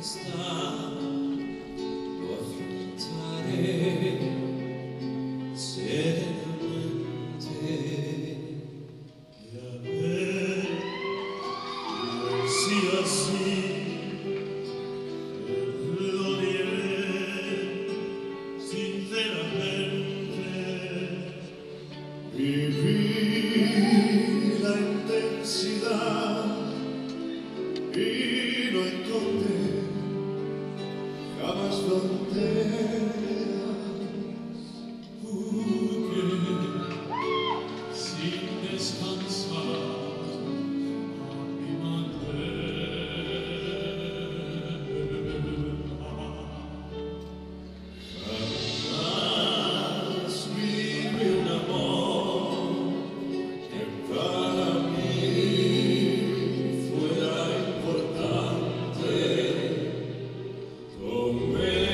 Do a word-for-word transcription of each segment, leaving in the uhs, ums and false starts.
tempestà lo affrontare serenamente e a me sia sì lo direi sinceramente viví la intensidad y no encontré jamás fronteras, porque sin descansar a mi manera jamás viví un amor que para mí fuera importante. Tomé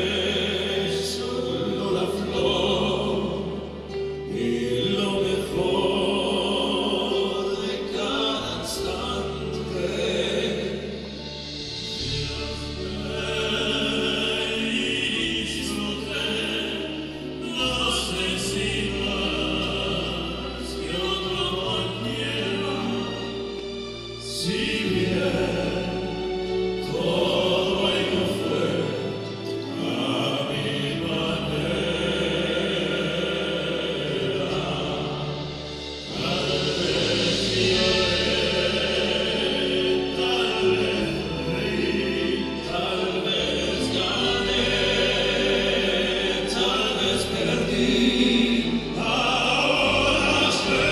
solo la flor y lo mejor de cada instante. Y disfruté las encías que otro cualquiera, si bien todo ello fue a mi manera. Tal vez lloré, tal vez reí, tal vez gané, tal vez perdí. Ahora sé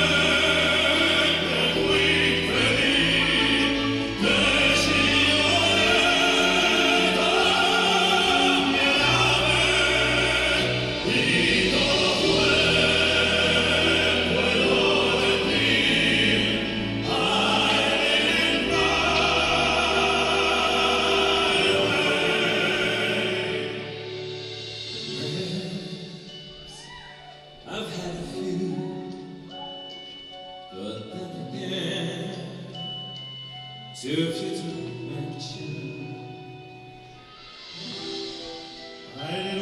que fui feliz, que si lloré también amé, y todo fue, puedo decir, a él I've had a few, but then again, too few to mention. I